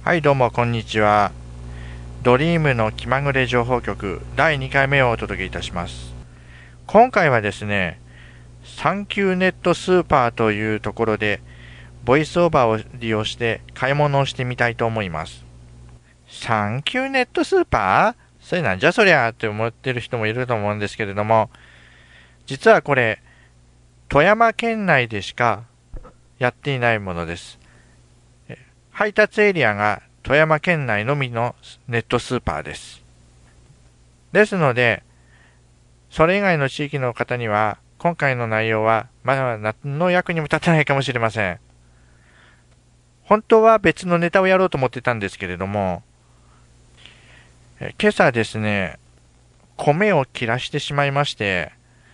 はい、どうもこんにちは。ドリームの気まぐれ情報局第2回目をお届けいたします。今回はですね、サンキューネットスーパーというところでボイスオーバーを利用して買い物をしてみたいと思います。サンキューネットスーパー？それなんじゃそりゃって思ってる人もいると思うんですけれども、実はこれ富山県内でしかやっていないものです。配達エリアが富山県内のみのネットスーパーです。ですので、それ以外の地域の方には、今回の内容はまだ何の役にも立たないかもしれません。本当は別のネタをやろうと思ってたんですけれども、今朝ですね、米を切らしてしまいまして、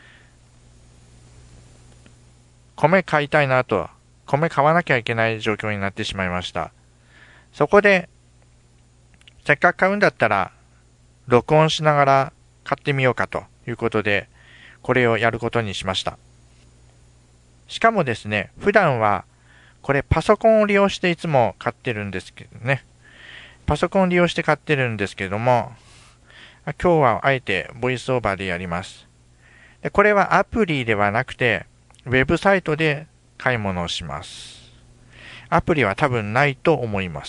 米買いたいなと、米買わなきゃいけない状況になってしまいました。そこで、せっかく買うんだったら、録音しながら買ってみようかということで、これをやることにしました。しかもですね、普段は、これパソコンを利用していつも買ってるんですけどね。パソコンを利用して買ってるんですけども、今日はあえてボイスオーバーでやります。で、これはアプリではなくて、ウェブサイトで買い物をします。アプリは多分ないと思います。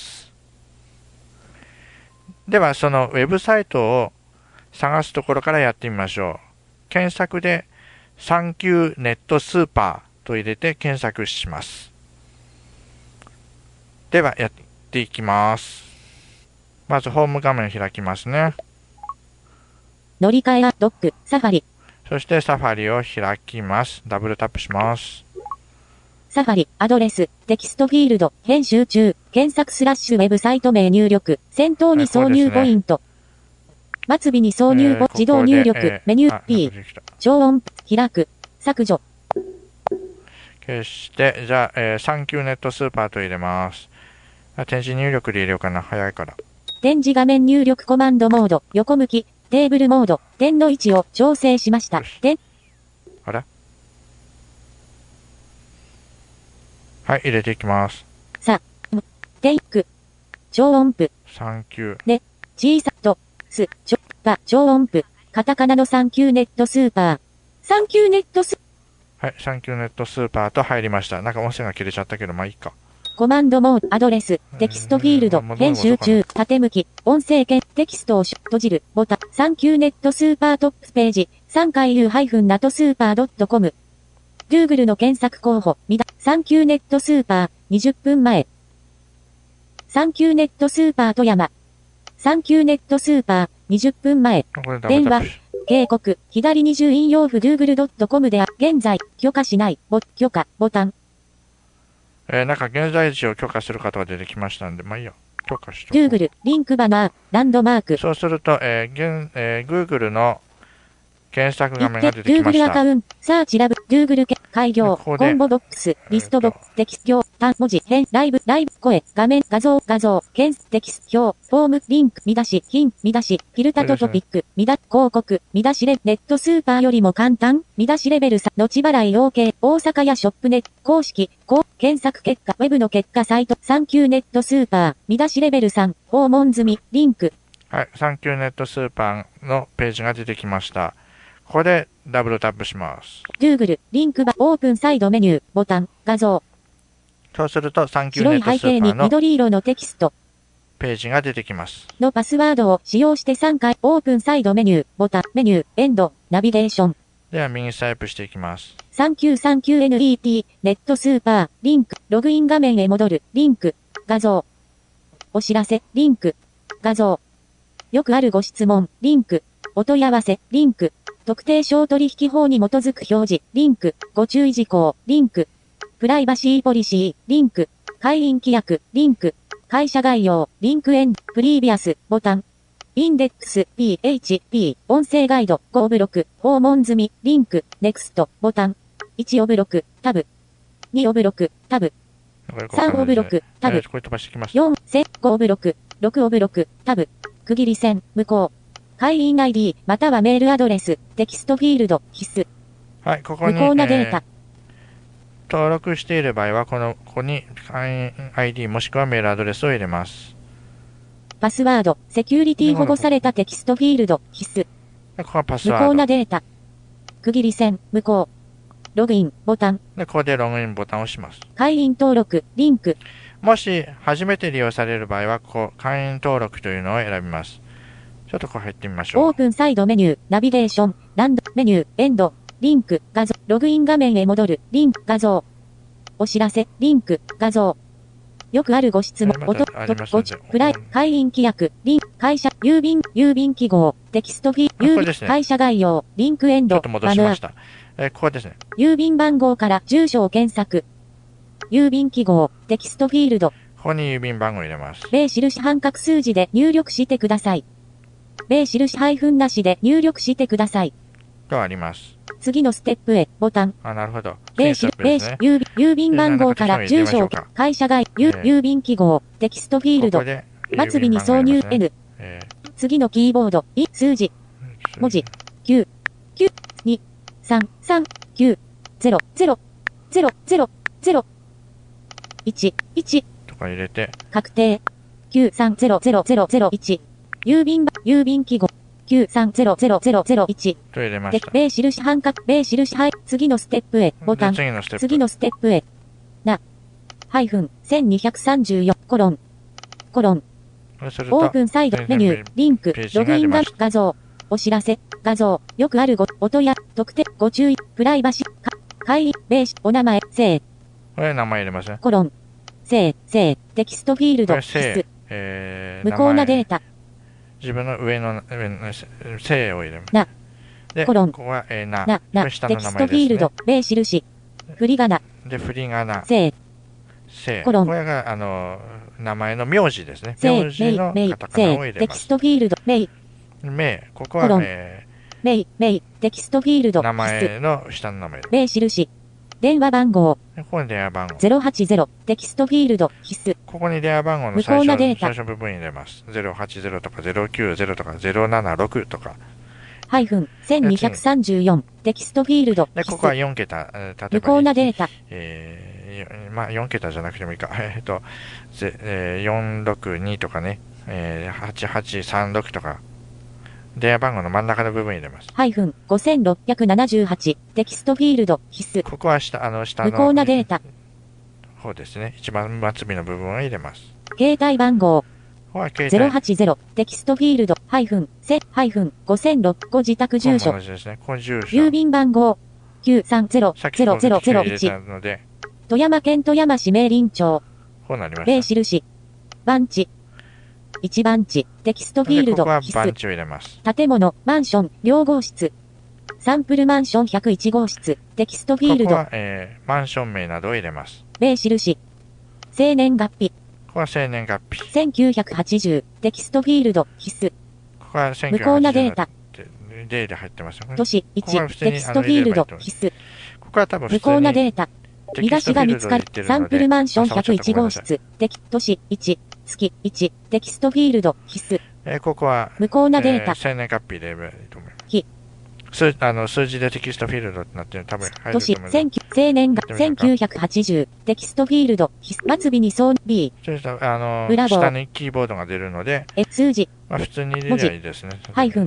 では、そのウェブサイトを探すところからやってみましょう。検索でサンキューネットスーパーと入れて検索します。では、やっていきます。まずホーム画面を開きますね。 乗り換えドック、サファリ。 そしてサファリを開きます。ダブルタップします。 サファリ、アドレス、テキストフィールド、編集中、検索スラッシュウェブサイト名入力、先頭に挿入ポイント。末尾に挿入自動入力、メニュー P、超音、開く、削除。 消して、じゃあ、サンキューネットスーパーと入れます。点字入力で入れようかな。早いから。 点字画面入力コマンドモード、横向き、テーブルモード、点の位置を調整しました。 あれ？はい、入れていきます。 テイク、超音符、 サンキュー。 ね、小さと、超音符、カタカナのサンキューネットスーパー。サンキューネットスーはい、サンキューネットスーパーと入りました。なんか音声が切れちゃったけど、まあいいか。 コマンドモード、アドレス、テキストフィールド、編集中、縦向き、音声鍵、テキストを閉じる、ボタン、サンキューネットスーパートップページ、3回 u-natosooper.com。Google の検索候補、サンキューネットスーパー、20分前。サンキューネットスーパー富山。サンキューネットスーパー、20分前。電話、警告、左20引用符 google.com で現在、許可しない、許可、ボタン。 なんか現在地を許可する方が出てきましたんで、まあいいよ。許可して。 Google、リンクバナー、ランドマーク。 そうすると、Google の検索画面が出てきました。 Google アカウント、サーチラブ、Google 開業、コンボボックス、リストボックス、テキスト、単文字、変、ライブ、声、画面、画像、テキスト、表、フォーム、リンク、見出し、見出し、フィルタとトピック、広告、見出しネットスーパーよりも簡単、見出しレベル3、後払い OK、大阪やショップネット、公式、検索結果、ウェブの結果サイト、サンキューネットスーパー、見出しレベル3、訪問済み、リンク。 はい、サンキューネットスーパーのページが出てきました。ここでダブルタップします。 Google、リンクバ、オープンサイドメニュー、ボタン、画像。 そうすると、サンキューネットスーパーの白い背景に緑色のテキスト。 ページが出てきます。 のパスワードを使用して3回、オープンサイドメニュー、ボタン、メニュー、エンド、ナビゲーション。 では、右スワイプしていきます。 サンキュー NET、ネットスーパー、リンク、ログイン画面へ戻る、リンク、画像。お知らせ、リンク、画像。よくあるご質問、リンク、お問い合わせ、リンク。特定商取引法に基づく表示、リンク、ご注意事項、リンク、プライバシーポリシー、リンク、会員規約、リンク、会社概要、リンクエンド、プリービアス、ボタン、インデックス、PHP、音声ガイド、5ブロック、訪問済み、リンク、ネクスト、ボタン、1オブロック、タブ、2オブロック、タブ、3オブロック、タブ、4、5オブロック、6オブロック、タブ、区切り線、無効。会員 ID、またはメールアドレス、テキストフィールド、必須。 はい、ここに、 無効なデータ。 登録している場合は、ここに会員 ID もしくはメールアドレスを入れます。 パスワード、セキュリティ保護されたテキストフィールド、必須。 で、ここはパス無ワード。 効なデータ。区切り線、無効。ログイン、ボタン。 で、ここでログインボタンを押します。 会員登録、リンク。 もし、初めて利用される場合は、こう、会員登録というのを選びます。ちょっとこう入ってみましょう。 オープンサイドメニュー、ナビゲーション、ランド、メニュー、エンド、リンク、画像、ログイン画面へ戻る、リンク、画像。お知らせ、リンク、画像。よくあるご質問、 またありますのでプライ、会員規約、リンク、会社、郵便記号、テキストフィー、郵便、 これですね会社概要、リンクエンド、 ちょっと戻しました。ここですね。 郵便番号から住所を検索。郵便記号、テキストフィールド。 ここに郵便番号を入れます。 米印半角数字で入力してください。米印配分なしで入力してください。 とあります。 次のステップへ、ボタン。 あ、なるほど。 米次のステップですね。 郵便番号から住所を、会社概、郵便記号、テキストフィールド。 ここで末尾に挿入 N。次のキーボード、数字。文字。9、9、2、3、3、9、0、0、0、0、0、1、1。 とか入れて。 確定。9300001。郵便記号。9300001。 と入れました。 米印半角、米印次のステップへ、ボタン。次のステップへ。1234、コロン。オープンサイド、メニュー、リンク、ログイン画像、お知らせ、画像、よくある音や、特定、ご注意、プライバシー、会員、お名前、姓。 これ名前入れますね。 コロン。姓、テキストフィールド、必須。無効なデータ。 自分の上の姓を入れます。で、 コロン。 ここは、これ下の名前ですね。 テキストフィールド、米印。振り仮名。 で、振り仮名。 姓。コロン。 これが、名前の名字ですね。名字のカタカナを入れます。 テキストフィールド、 ここは、 テキストフィールド、 名前の下の名前。 米印。電話番号。 ここに電話番号。 080、テキストフィールド、必須。 ここに電話番号の最初部分に入れます。080とか090とか076とか。 -1234、テキストフィールド。 で、ここは4桁、例えば。 無効なデータ。 まあ4桁じゃなくてもいいか。462とかね、8836とか。電話番号の真ん中の部分に入れます。 -5678、テキストフィールド、必須。 ここは下の無効なデータ。 方ですね。一番末尾の部分を入れます。 携帯番号。080、テキストフィールド、-5006、ご自宅住所。郵便番号。930-0001。富山県富山市明林町。 こうなりました。 米印。番地。1番地、テキストフィールド、 必須。 建物、マンション、両号室。サンプルマンション101号室、テキストフィールド。 ここは、マンション名などを入れます。 米印。生年月日。 ここは生年月日。 1980、テキストフィールド、必須。 ここは1980。 無効なデータ。 例で入ってますよね。 都市1、テキストフィールド、必須。 ここは多分無効なデータ。見出しが見つかる。サンプルマンション101号室、都市1、月1、テキストフィールド、必須。 ここは、 無効なデータ。 生年月日で入れればいいと思います。数字でテキストフィールドってなってるの多分入ると思います。 都市、生年が1980、テキストフィールド、末尾にそう B。 下にキーボードが出るので、 数字。 普通に入れればいいですね。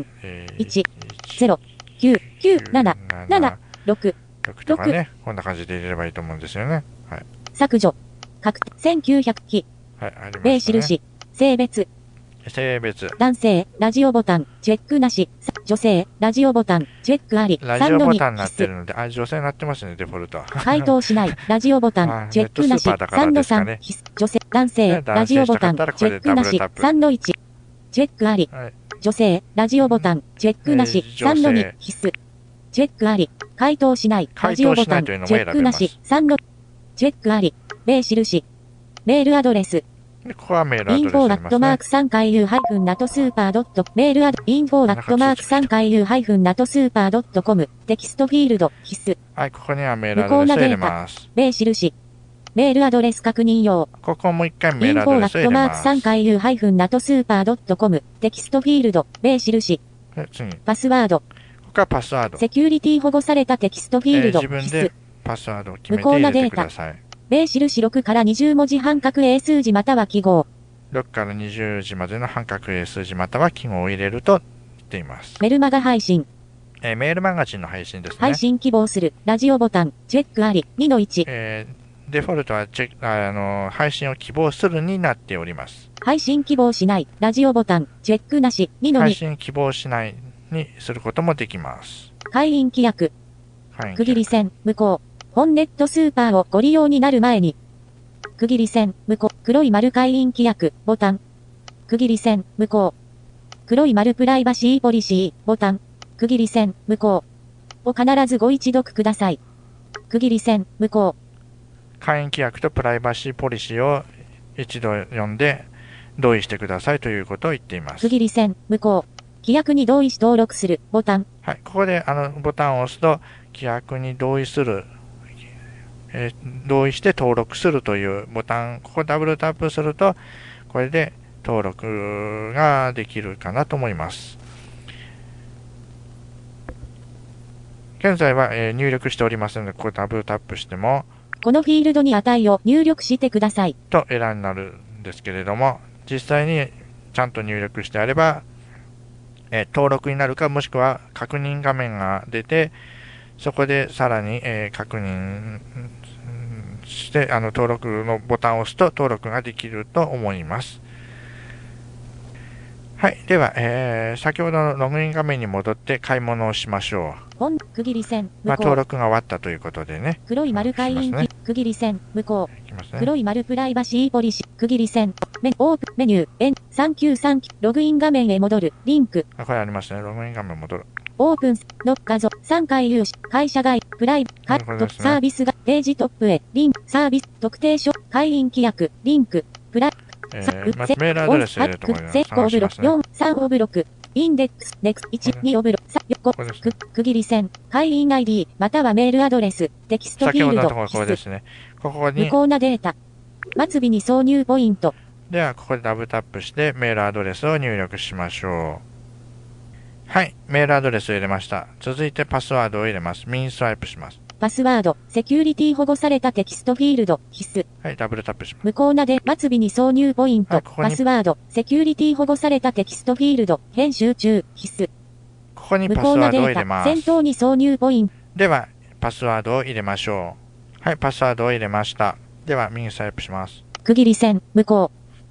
-1、0、9、9、7、7、6。 6とかね、こんな感じで入れればいいと思うんですよね。はい。 削除。1900期。 はい、ありますね。 米印。性別。男性、ラジオボタン、チェックなし。女性、ラジオボタン、チェックあり。 ラジオボタンになってるので、女性になってますね、デフォルトは。 回答しない。ラジオボタン、チェックなし。3-3、女性、男性、ラジオボタン、チェックなし。3-1、チェックあり。女性、ラジオボタン、チェックなし。3-2、必須。チェックあり。回答しない。ラジオボタン、チェックなし。3-6、チェックあり。米印。メールアドレス。 ここはメールアドレスですね。 info@3回 u-natosupper. メールアド、info@3回 u-natosupper.com。テキストフィールド、必須。 はい、ここにはメールアドレスを入れます。 米印。メールアドレス確認用。 ここもう一回メールアドレスを入れます。 info@3回 u-natosupper.com。テキストフィールド、米印。パスワード。 ここはパスワード。 セキュリティ保護されたテキストフィールド、 自分でパスワードを決めて入れてください。 米印6から20文字半角英数字または記号。 6から20時までの半角英数字または記号を入れると言っています。 メルマガ配信。 メールマガジンの配信ですね。 配信希望する。ラジオボタン。チェックあり。2-1。 デフォルトは配信を希望するになっております。 配信希望しない。ラジオボタン。チェックなし。2-2。 配信希望しないにすることもできます。 会員規約。区切り線。無効。本ネットスーパーをご利用になる前に。区切り線。無効。黒い丸会員規約。ボタン。区切り線。無効。黒い丸プライバシーポリシー。ボタン。区切り線。無効。を必ずご一読ください。区切り線。無効。 会員規約とプライバシーポリシーを一度読んで同意してくださいということを言っています。 区切り線。無効。規約に同意し登録する。ボタン。 はい。ここでボタンを押すと規約に同意する、同意して登録するというボタン、ここダブルタップするとこれで登録ができるかなと思います。現在は、入力しておりますので、ここダブルタップしても、 このフィールドに値を入力してください。 とエラーになるんですけれども、実際にちゃんと入力してあれば、登録になるか、もしくは確認画面が出て、そこでさらに、確認して、登録のボタンを押すと登録ができると思います。はい。では、先ほどのログイン画面に戻って買い物をしましょう。 本区切り線。 登録が終わったということでね。 黒い丸会員区切り線。無効。 ね、 黒い丸プライバシーポリシー。区切り線。オープンメニュー。393。ログイン画面へ戻る。リンク。 これありますね。ログイン画面戻る。 オープンの画像。3回有志。会社外。プライカット。サービスが。ページトップへ。リンク。サービス。特定書。会員規約。リンク。プライまずメールアドレス入れると思います。 3オブロック。インデックス、ネクス、1、2オブロック、区切り線、会員 ID、またはメールアドレス、テキストフィールド、 先ほどのところですね。ここに、 無効なデータ、末尾に挿入ポイント。 では、ここでダブルタップしてメールアドレスを入力しましょう。はい、メールアドレスを入れました。続いてパスワードを入れます。右スワイプします。 パスワード、セキュリティ保護されたテキストフィールド、必須。 はい、ダブルタップします。 無効なで、末尾に挿入ポイント、パスワード、セキュリティ保護されたテキストフィールド、編集中、必須。 ここにパスワードを入れます。 先頭に挿入ポイント。 では、パスワードを入れましょう。はい、パスワードを入れました。では、右スワイプします。 区切り線、無効。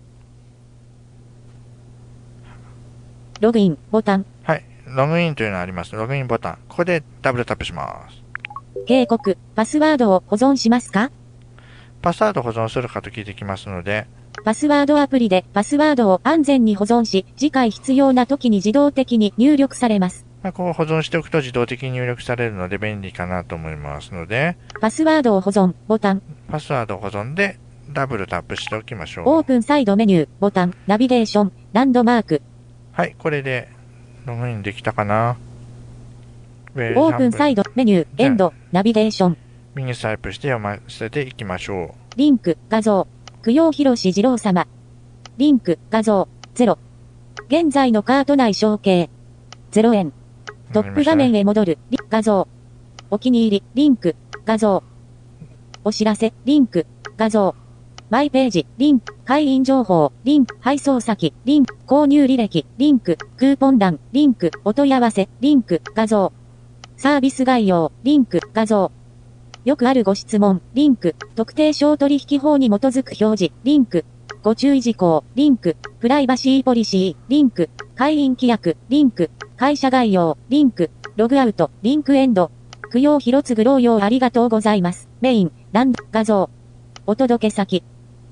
ログイン、ボタン。 はい、ログインというのがあります。ログインボタン。ここでダブルタップします。 警告、パスワードを保存しますか？ パスワード保存するかと聞いてきますので、 パスワードアプリでパスワードを安全に保存し、次回必要な時に自動的に入力されます。 こう保存しておくと自動的に入力されるので便利かなと思いますので、 パスワードを保存、ボタン。 パスワード保存でダブルタップしておきましょう。 オープンサイドメニュー、ボタン、ナビゲーション、ランドマーク。 はい、これでログインできたかな。 オープンサイドメニュー、エンド、ナビゲーション。 右スワイプして読ませていきましょう。 リンク、画像。供養広志二郎様。リンク、画像、0。現在のカート内承継。0円。トップ画面へ戻る、画像。お気に入り、リンク、画像。お知らせ、リンク、画像。マイページ、リンク、会員情報、リンク、配送先、リンク、購入履歴、リンク、クーポン欄、リンク、お問い合わせ、リンク、画像。サービス概要、リンク、画像。よくあるご質問、リンク、特定商取引法に基づく表示、リンク、ご注意事項、リンク、プライバシーポリシー、リンク、会員規約、リンク、会社概要、リンク、ログアウト、リンクエンド。供養広次労用ありがとうございます。メイン、ランド、画像。お届け先。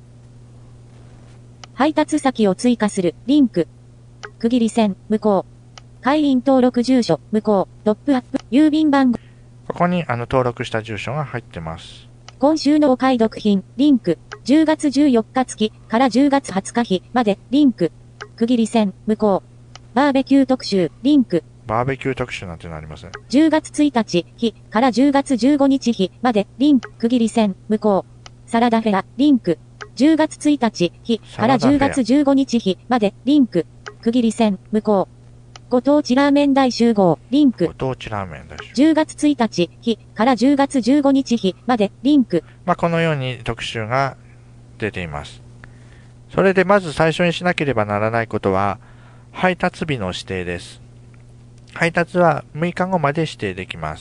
配達先を追加する、リンク。区切り線、無効。会員登録住所、無効。トップアップ、郵便番号。 ここに登録した住所が入ってます。 今週のお買い得品、リンク。10月14日付から10月20日日まで、リンク。区切り線、無効。バーベキュー特集、リンク。 バーベキュー特集なんてのありません。 10月1日日から10月15日日まで、リンク。区切り線、無効。サラダフェア、リンク。10月1日日から10月15日日まで、リンク。区切り線、無効。ご当地ラーメン大集合、リンク。 ご当地ラーメン大集合。 10月1日日から10月15日日まで、リンク。 このように特集が出ています。 それでまず最初にしなければならないことは、配達日の指定です。配達は6日後まで指定できます。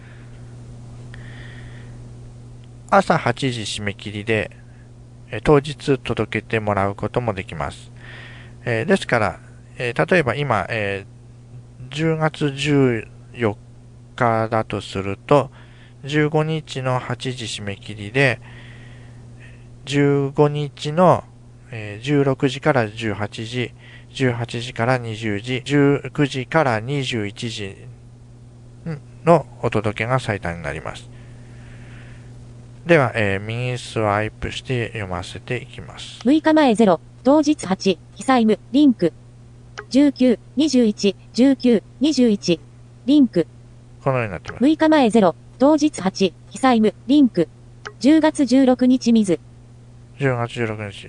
朝8時締め切りで、当日届けてもらうこともできます。ですから、例えば今、10月14日だとすると、15日の8時締め切りで、15日の16時から18時、18時から20時、19時から21時のお届けが最短になります。では、右スワイプして読ませていきます。 6日前0、当日8、記載無、リンク。19、21、19、21、リンク。 このようになっています。 6日前0、当日8、記載無、リンク。10月16日水。 10月16日。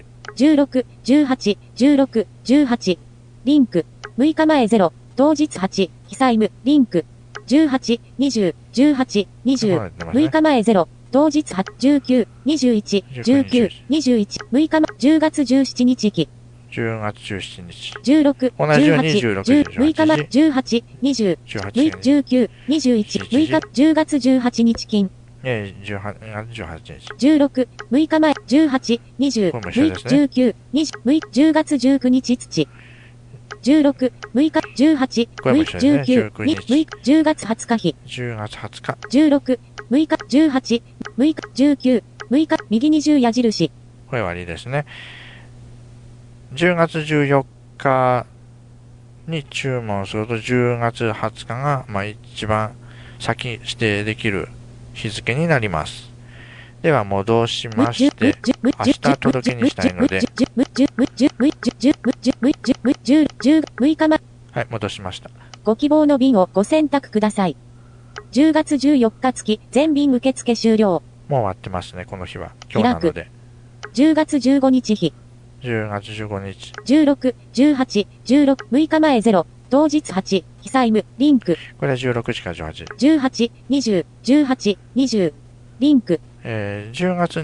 16、18、16、18、リンク。6日前0、当日8、記載無、リンク。18、20、18、20、6日前0、当日8、19、21、19、21、6日前、10月17日期。 10月17日。 16、 同じように 18、 16 6日前、18、20、19、21、6日、10月18日金。 18日。 16、6日前、18、20、19、20、10月19日土。16、6日、18、19、10月20日日。 10月20日。 16、6日、18、6日、19、6日、右20矢印。 これ割りですね。10月14日に注文すると10月20日が一番先指定できる日付になります。では戻しまして、明日届けにしたいので、はい、戻しました。 ご希望の便をご選択ください。10月14日付、全便受付終了。 もう終わってますね、この日は。今日なので。 10月15日日。 10月15日。 16、18、16、6日前0、当日8、記載無、リンク。 これは16時から18時。 18、20、18、20、リンク。 10月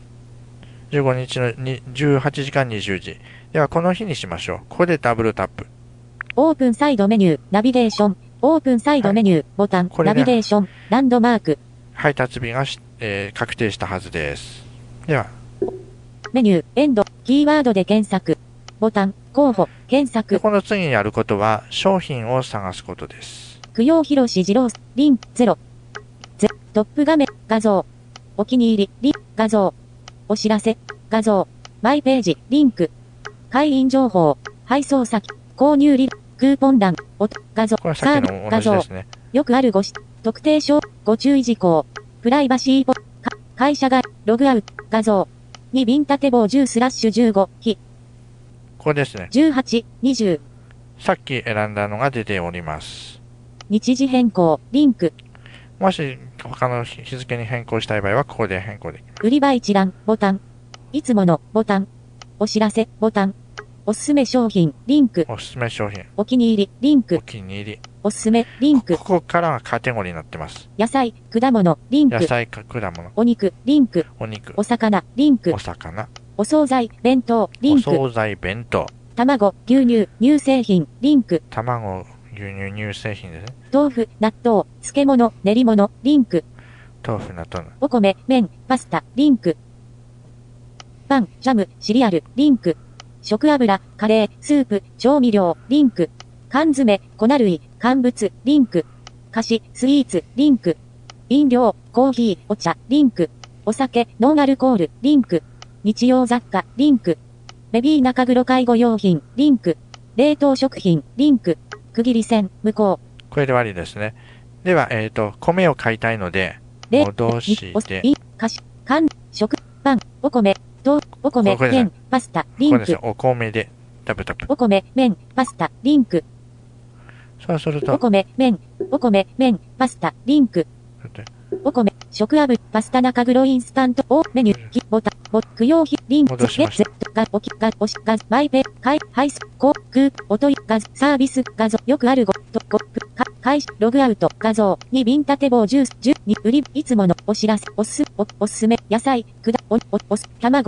15日の18時間20時。では、この日にしましょう。ここでダブルタップ。 オープンサイドメニュー、ナビゲーション。オープンサイドメニュー、ボタン、ナビゲーション、ランドマーク。 配達日が確定したはずです。では、 メニュー、エンド、キーワードで検索。ボタン、候補、検索。 この次にやることは、商品を探すことです。 供養広し二郎、リン、0。トップ画面、画像。お気に入り、リン、画像。お知らせ、画像。マイページ、リンク。会員情報、配送先、購入リ、クーポン欄、画像、 これさっきの同じですね。 よくある特定証、ご注意事項。プライバシー会社が、ログアウト、画像。2便立て棒10/15、日。 これですね。 18、20。 さっき選んだのが出ております。 日時変更、リンク。 もし他の日付に変更したい場合はここで変更できます。 売り場一覧、ボタン。いつもの、ボタン。お知らせ、ボタン。おすすめ商品、リンク。 おすすめ商品。 お気に入り、リンク。 お気に入り。 おすすめ、リンク。 ここからはカテゴリーになってます。 野菜、果物、リンク。 野菜か果物。 お肉、リンク。 お肉。 お魚、リンク。 お魚。 お惣菜、弁当、リンク。 お惣菜、弁当。 卵、牛乳、乳製品、リンク。 卵、牛乳、乳製品ですね。 豆腐、納豆、漬物、練り物、リンク。 豆腐、納豆。 お米、麺、パスタ、リンク。パン、ジャム、シリアル、リンク。食油、カレー、スープ、調味料、リンク。缶詰、粉類、乾物、リンク。菓子、スイーツ、リンク。飲料、コーヒー、お茶、リンク。お酒、ノンアルコール、リンク。日用雑貨、リンク。ベビー中黒介護用品、リンク。冷凍食品、リンク。区切り線、無効。 これで終わりですね。では、米を買いたいので、戻して、 菓子、缶、食、パン、お米、お米、麺、パスタ、リンク。 ここですね。お米で、タプタプ。 お米、麺、パスタ、リンク。 そうすると、 お米、麺、パスタ、リンク。お米、食油、パスタ中黒インスタント、メニュー、ボタン、供養費、リンク、マイペ、配送、お問い、サービス、画像、よくあるログアウト、画像、2便立て棒10、売り、いつもの、お知らせ、おすすめ、野菜、卵、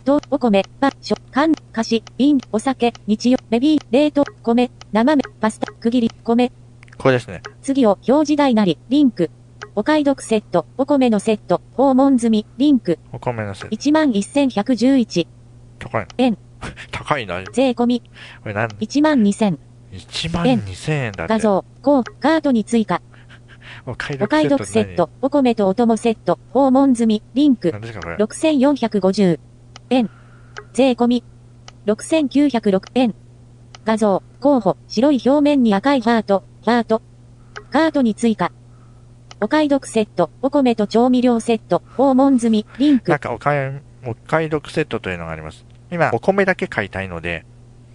と、お米、缶、菓子、瓶、お酒、日用、ベビー、冷凍、米、生麺、パスタ、区切り、米。 これですね。 次を表示台なり、リンク。お買い得セット、お米のセット、訪問済み、リンク。 お米のセット。 11,111。 高い。 円。 高いな。 税込み。 これ何 ?12,000。 12,000円だって。 画像、カートに追加。 お買お買い得セット、お米とお供セット、訪問済み、リンク。 何ですかこれ。 6,450。円。税込み。6,906円。画像、候補、白い表面に赤いハート。カートに追加。お買い得セット、お米と調味料セット、訪問済み、リンク。 なんかお買い得セットというのがあります。今、お米だけ買いたいので、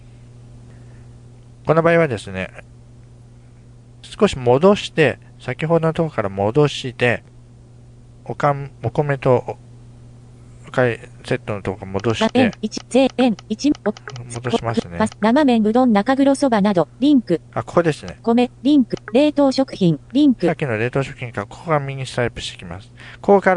この場合はですね、少し戻して、先ほどのところから戻して、お米とお買いセットのところ戻して、戻しますね。 生麺、うどん、中黒そばなど、リンク。 ここですね。 米、リンク。冷凍食品、リンク。 さっきの冷凍食品から、ここが右にスワイプしてきます。ここから、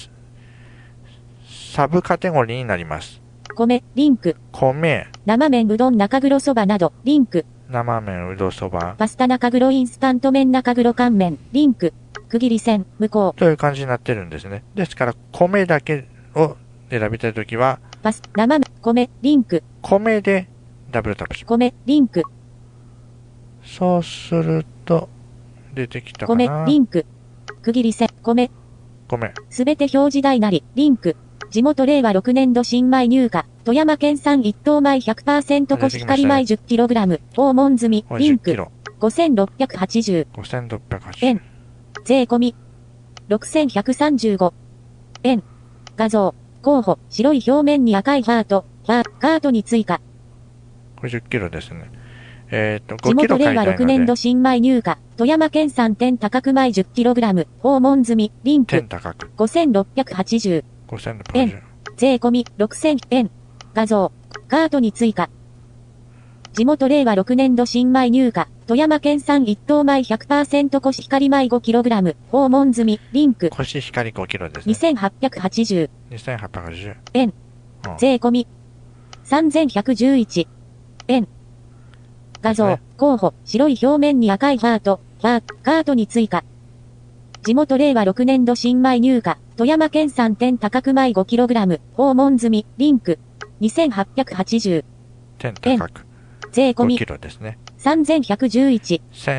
サブカテゴリーになります。 米、リンク。 米。 生麺、うどん、中黒そばなど、リンク。 生麺、うどんそば。 パスタ中黒インスタント麺中黒乾麺、リンク。区切り線、無効。 という感じになってるんですね。ですから、米だけを選びたいときは、 生麺、米、リンク。 米でダブルタップします。 米、リンク。 そうすると、出てきたかな。 米、リンク。区切り線、米。すべて表示台なり、リンク。地元令和6年度新米入荷。富山県産一等米 100% コシヒカリ米 10kg。訪問済み、リンク。5,680。円。税込み。6,135。円。画像。候補。白い表面に赤いハート。カートに追加。 これ10キロですね。 地元令和6年度新米入荷。富山県産天高く米 10kg。訪問済み、リンク。 天高く。 5,680。円。税込み、6,000円。画像。カートに追加。地元令和6年度新米入荷。富山県産一等米 100% コシヒカリ米 5kg。訪問済み、リンク。 コシヒカリ5キロですね。 2,880。 2,880。 円。税込み。3,111。円。画像、候補、白い表面に赤いハート。カートに追加。地元令和6年度新米入荷。富山県産天高く米 5kg。訪問済み、リンク。2,880。 天高く。 税込み。 5キロですね。 3,111。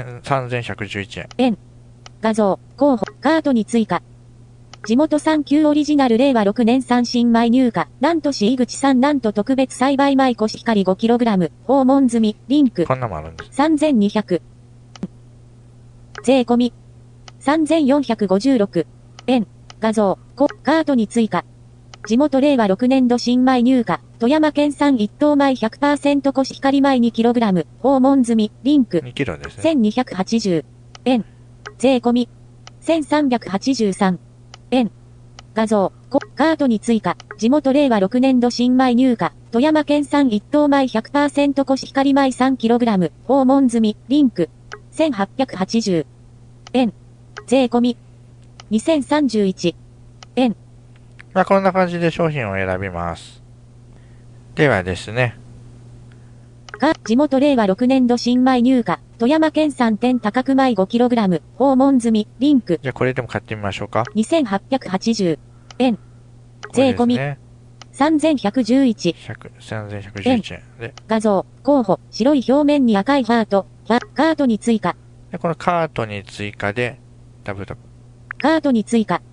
3,111 円。画像、候補、カートに追加。地元産旧オリジナル令和6年産新米入荷。なんと市井口産なんと特別栽培米コシヒカリ 5kg。訪問済み、リンク。 こんなもあるんです。 3,200。税込み。3,456。円。画像、カートに追加。地元令和6年度新米入荷。富山県産一等米 100% コシヒカリ米 2kg。訪問済み、リンク。 2キロですね。 1,280。円。税込み。1,383。円。画像、カートに追加。地元令和6年度新米入荷。富山県産一等米 100% コシヒカリ米 3kg。訪問済み、リンク。1,880。円。税込み。2,031。円。 こんな感じで商品を選びます。ではですね。 地元令和6年度新米入荷。富山県産天高く米 5kg。訪問済み、リンク。 じゃあこれでも買ってみましょうか。 2,880。円。税込み。3,111。 3,111円。で、 画像、候補、白い表面に赤いハート。カートに追加。 でこのカートに追加で、ダブルタップ。 カートに追加。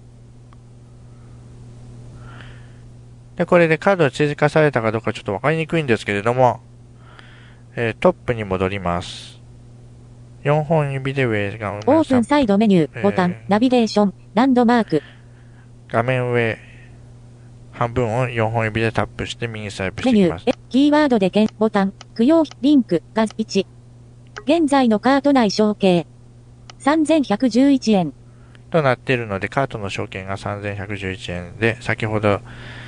で、これでカードが追加されたかどうかちょっとわかりにくいんですけれども、トップに戻ります。4本指で上がオープンサイドメニュー、ボタン、ナビゲーション、ランドマーク。 画面上、半分を4本指でタップして右スワイプしていきます。 キーワードでボタン、供養、リンク、ガ1。現在のカート内承継。3,111円。 となっているので、カートの証券が 3,111 円で、先ほど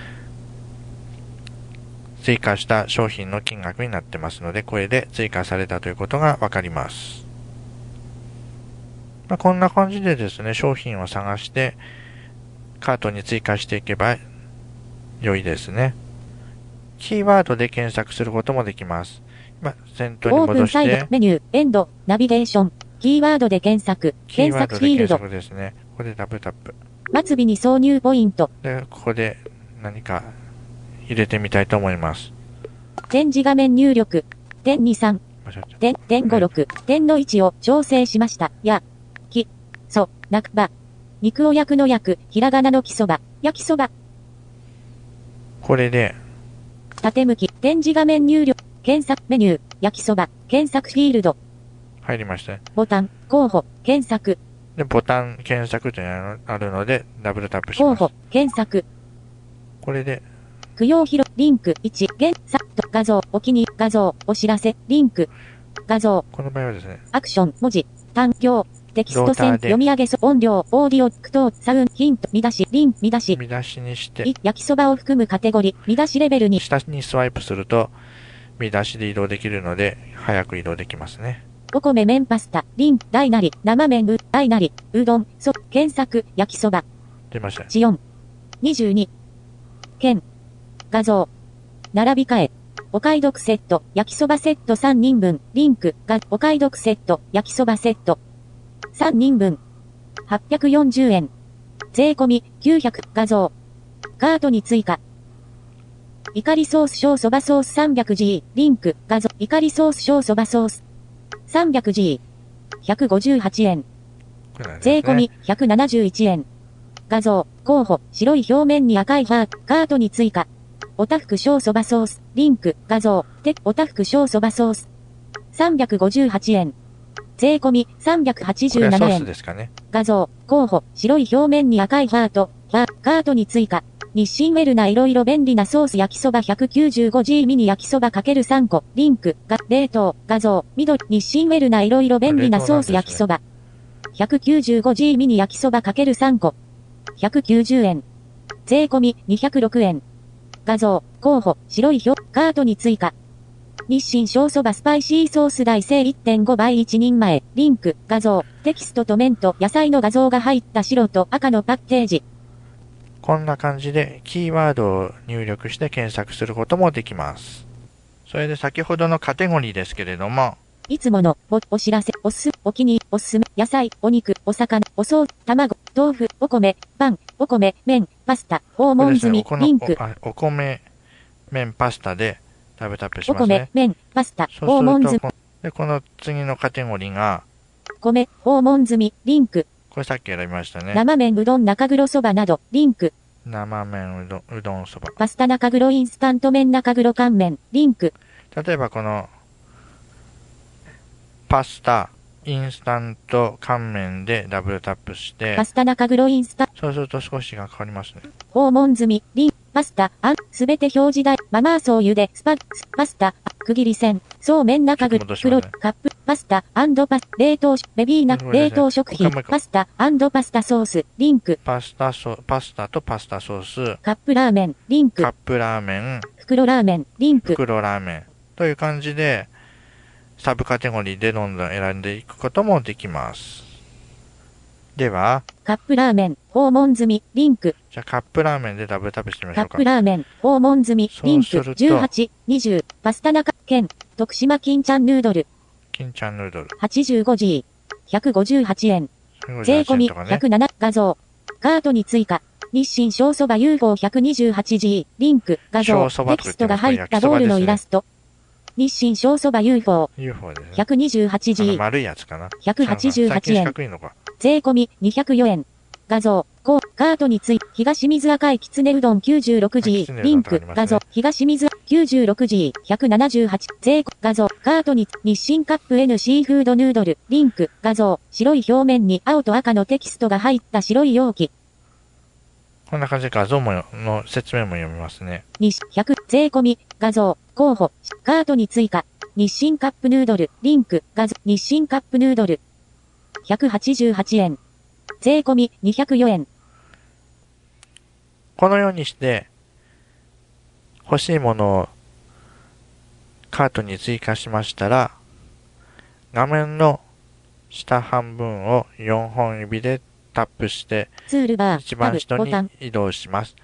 追加した商品の金額になってますので、これで追加されたということがわかります。こんな感じでですね、商品を探して、カートに追加していけば良いですね。 キーワードで検索することもできます。今、先頭にオープ戻しンサイド、 て、 メニュー、エンド、ナビゲーション、キーワードで検索、 キー検ワードで検索フィールド、 索ですね。ここでダブルタップ。 末尾に挿入ポイント、 で、ここで何か入れてみたいと思います。 展示画面入力、点23、点56、点の位置を調整しました。や、き、そ、なくば。肉を焼くの焼く、ひらがなのきそば、焼きそば。 これで、 縦向き、展示画面入力、検索メニュー、焼きそば、検索フィールド、 入りましたね。 ボタン、候補、検索、 で、ボタン検索というのがあるので、ダブルタップします。 候補、検索、 これで、 供養広、リンク、1、現、サット、画像、お気に、画像、お知らせ、リンク、画像、 この場合はですね、 アクション、文字、単行、テキスト線、 ローターで読み上げ音量、オーディオ、句読、サウン、ヒント、見出し、リン、見出し、 見出しにして、 焼きそばを含むカテゴリー、見出しレベルに、 下にスワイプすると、見出しで移動できるので、早く移動できますね。 お米麺パスタ、リン、大なり、生麺う、大なり、うどん、検索、焼きそば、 出ましたね。 地温、22、県、画像、並び替え、お買い得セット、焼きそばセット3人分、リンク、が、お買い得セット、焼きそばセット、3人分、840円、税込み、900、画像、カートに追加、怒りソース小そばソース 300G、リンク、画像、怒りソース小そばソース、300G、158円、 これなんですね税込み、171円、画像、候補、白い表面に赤いハート、カートに追加、おたふく小そばソース、リンク、画像、おたふく小そばソース、358円、税込み、 これは 387 ソース円、 ですかね。 画像、候補、白い表面に赤いハート、カートに追加。日清ウェルナ色々便利なソース焼きそば 195G ミニ焼きそば ×3 個。リンク、冷凍、画像、緑。日清ウェルナ色々便利なソース焼きそば。195G ミニ焼きそば ×3 個。190円。税込み206円。画像、候補、白い表、カートに追加。日清小そばスパイシーソース大生 1.5 倍1人前。リンク、画像、テキストと麺と野菜の画像が入った白と赤のパッケージ。 こんな感じでキーワードを入力して検索することもできます。それで先ほどのカテゴリーですけれども、 いつもの、お知らせ、おす、お気に、おすすめ、野菜、お肉、お魚、おそう、卵、豆腐、お米、パン、お米、麺、パスタ、訪問済み、リンク、 お米、麺、パスタでダブルタップしお米ますね。、 麺、パスタ、 そうす訪問済み、 ると、で、この次のカテゴリーが、 米、訪問済み、リンク、 これさっき選びましたね。 生麺、うどん、中黒そばなど、リンク、 生麺うどんそば。 パスタ中黒インスタント麺中黒乾麺、リンク。 例えばこの、パスタ、インスタント乾麺でダブルタップして、 パスタ中黒インスタ、 そうすると少しがかかりますね。 訪問済み、リン、パスタ、すべて表示台、ママーソー茹で、パスタ、区切り線、そうめん中黒、黒、カップ、パスタ、パス、冷凍、ベビーナ、冷凍食品、パスタ、パスタソース、リンク。 パスタとパスタソース、 カップラーメン、リンク。 カップラーメン、 袋ラーメン、リンク。 袋ラーメン。という感じで、サブカテゴリーでどんどん選んでいくこともできます。では、 カップラーメン、訪問済み、リンク。 じゃあカップラーメンでダブルタップしてみましょうか。 カップラーメン、訪問済み、リンク。18、20、パスタ中、県、徳島金ちゃんヌードル。 金ちゃんヌードル。 85G、158円。税込み、107、画像。カートに追加。日清小そば UFO128G、リンク、画像、テキストが入ったボールのイラスト。日清小そば UFO。 UFO ですね。 128G。 丸いやつかな。 188円。 いのか税込み204円。画像、カートについ、東水赤いきつねうどん 96G、リンク、画像、東水 96G、178、税、画像、カートに、日清カップ N シーフードヌードル、リンク、画像、白い表面に青と赤のテキストが入った白い容器。 こんな感じで画像の説明も読みますね。 100、税込み、画像、候補、カートに追加、日清カップヌードル、リンク、画像、日清カップヌードル、188円。税込み204円。 このようにして、欲しいものをカートに追加しましたら、画面の下半分を4本指でタップして、 ツールバー、 一番下に移動します。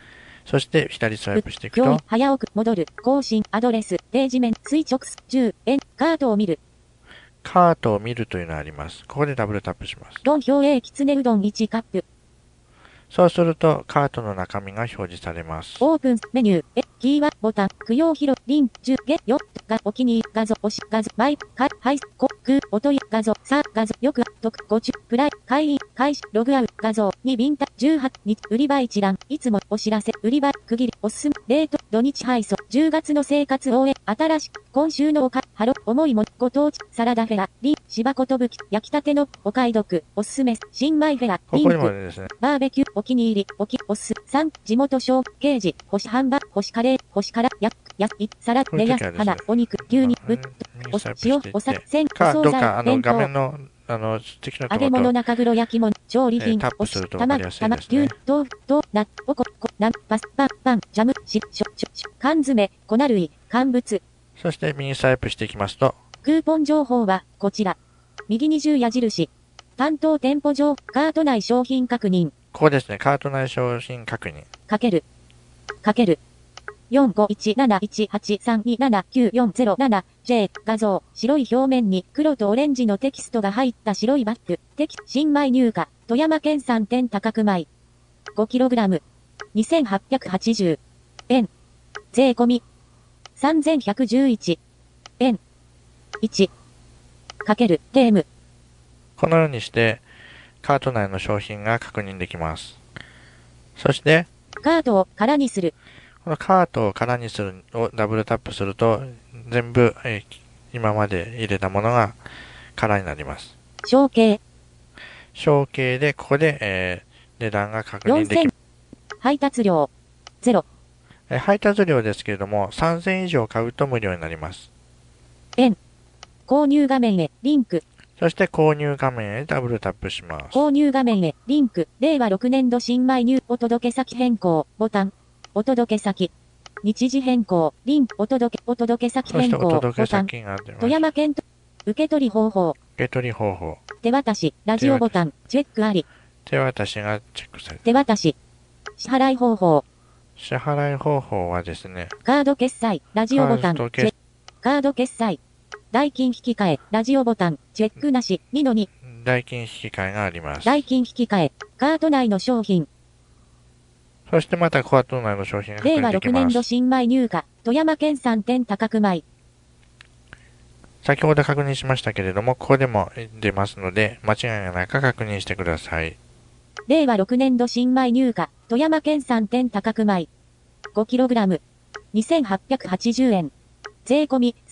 そして左スワイプしていく表と、 早送戻る。更新。アドレス。ページ面。垂直10円。カートを見る。 カートを見るというのがあります。ここでダブルタップします。 論表 A きつねうどん1カップ。 そうすると、カートの中身が表示されます。 オープン、メニュー、キーワーボタン、供養広、リンク、10、ゲ、よ、が、お気に入り、画像、押し、画像、マイ、か、はい、こ、く、お問い、画像、さ、画像、よく、特、ごちゅ、プライ、会員、開始、ログアウト、画像、2、ビンタ、18、日、売り場一覧、いつも、お知らせ、売り場、区切り、おすすめ、レート、土日配送、10月の生活応援、新しく、今週のおか、ハロ、思いも、ご当地、サラダフェア、リン、芝ことぶき、焼きたての、お買い得、おすすめ、新米フェア、 ここにもリンク、 ですね、 バーベキュー、お気に入り、おす、3、地元小、刑事、星ハンバ、星カレー、星から、サラ、レア、花、お肉、牛肉、ぶっ、塩、おさ、せん、おか、 惣菜、 どうか、 弁当、 画面の、素敵なところ揚げ物、 と、 中黒焼き物、調理品タッ、プすると分かりやすいです牛ね。、 豆腐、納、おこ、パス、パン、ジャム、缶詰、粉類、乾物。 そして右スワイプしていきますと、 クーポン情報は、こちら。右20矢印。担当店舗上、カート内商品確認。 ここですね、カート内商品確認。 かける。45171832794007 画像、白い表面に黒とオレンジのテキストが入った白いバッグ。新米入荷、富山県産店多角米。5kg。2880円。税込み。3111円。1。かける、ゲーム。 このようにして、カート内の商品が確認できます。そして、 カートを空にする。 このカートを空にするをダブルタップすると、全部、今まで入れたものが空になります。 小計。 小計で、ここで、値段が確認できます。 配達料。0。 配達料ですけれども、3000以上買うと無料になります。 円。購入画面へ、リンク。 そして購入画面へダブルタップします。 購入画面へ、リンク。令和6年度新米入お届け先変更、ボタン。お届け先。日時変更、リンク、お届け先変更、ボタン。富山県と、受け取り方法。 受け取り方法。 手渡し、ラジオボタン、チェックあり。 手渡しがチェックされて。 手渡し。支払い方法。 支払い方法はですね。 カード決済、ラジオボタン、チェック。カード決済。代金引き換え、ラジオボタン、チェックなし、2-2。 代金引き換えがあります。 代金引き換え、カート内の商品。 そしてまたカート内の商品が確認できます。 令和6年度新米入荷、富山県産店多角米。 先ほど確認しましたけれども、ここでも出ますので、間違いがないか確認してください。 令和6年度新米入荷、富山県産店多角米。5kg。2880円。税込み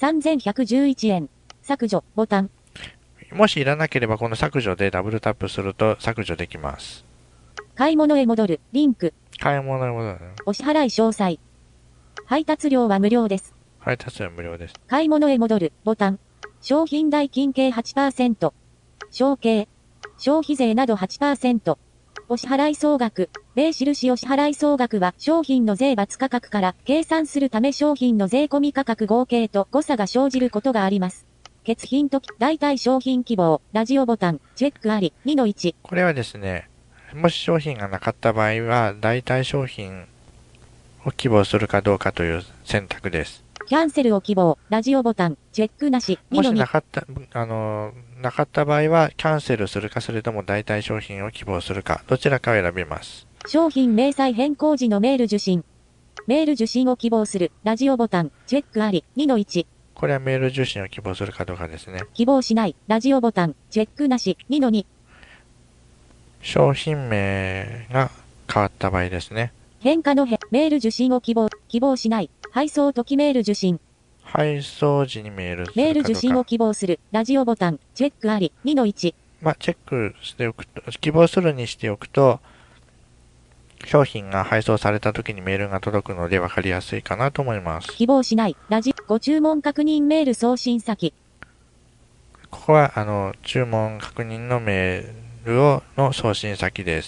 3111円。削除、ボタン。 もしいらなければこの削除でダブルタップすると削除できます。 買い物へ戻る、リンク。 買い物へ戻る。 お支払い詳細。配達料は無料です。 配達料無料です。 買い物へ戻る、ボタン。商品代金計 8%。小計。消費税など 8%。お支払い総額。米印お支払い総額は商品の税罰価格から計算するため商品の税込み価格合計と誤差が生じることがあります。欠品と代替商品希望、ラジオボタン、チェックあり、2-1。 これはですね、もし商品がなかった場合は、代替商品を希望するかどうかという選択です。 キャンセルを希望、ラジオボタン、チェックなし、2-2。 もしなかった場合は、キャンセルするか、それとも代替商品を希望するか、どちらかを選びます。 商品明細変更時のメール受信。メール受信を希望する、ラジオボタン、チェックあり、2-1。 これはメール受信を希望するかどうかですね。 希望しない、ラジオボタン、チェックなし、2-2。 商品名が変わった場合ですね。 変化のメール受信を希望しない、配送時メール受信。 配送時にメールするかどうか。 メール受信を希望する、ラジオボタン、チェックあり、2-1。 チェックしておくと、希望するにしておくと、商品が配送された時にメールが届くので分かりやすいかなと思います。 希望しない、ご注文確認メール送信先。 ここは、注文確認のメールの送信先です。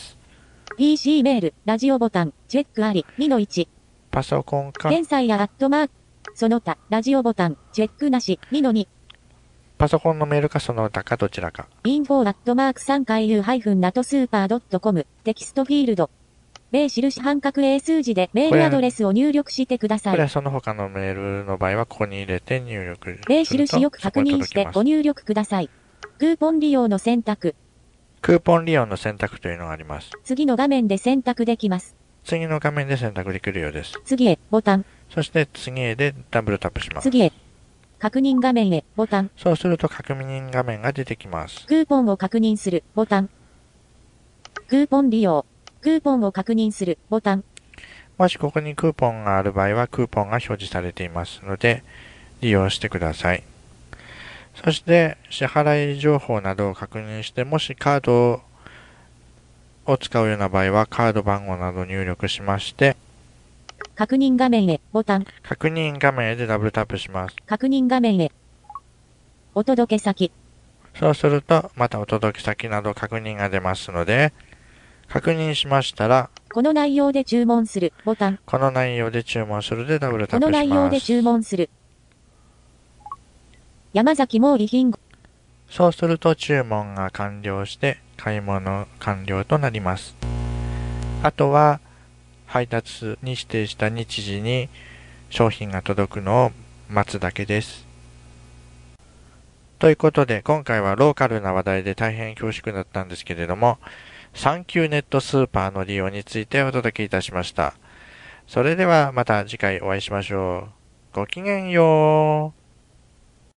PC メール、ラジオボタン、チェックあり、2-1。 パソコンか。 検査やアットマーク、その他、ラジオボタン、チェックなし、2-2。 パソコンのメールかその他かどちらか。 info アットマーク3回 u-natosooper.com、テキストフィールド。 米印半角英数字でメールアドレスを入力してください。 これはその他のメールの場合はここに入れて入力すると米印よく確認してご入力ください。クーポン利用の選択。 クーポン利用の選択というのがあります。 次の画面で選択できます。 次の画面で選択できるようです。 次へ、ボタン。 そして次へでダブルタップします。 次へ。確認画面へ、ボタン。 そうすると確認画面が出てきます。 クーポンを確認する、ボタン。クーポン利用。クーポンを確認する、ボタン。 もしここにクーポンがある場合はクーポンが表示されていますので、利用してください。そして支払い情報などを確認して、もしカードを使うような場合はカード番号などを入力しまして、 確認画面へ、ボタン。 確認画面でダブルタップします。 確認画面へ。お届け先。 そうすると、またお届け先など確認が出ますので、確認しましたら、 この内容で注文する、ボタン。 この内容で注文するでダブルタップします。 この内容で注文する。山崎毛利品。 そうすると注文が完了して買い物完了となります。あとは配達に指定した日時に商品が届くのを待つだけです。ということで今回はローカルな話題で大変恐縮だったんですけれども、サンキューネットスーパーの利用についてお届けいたしました。それではまた次回お会いしましょう。ごきげんよう。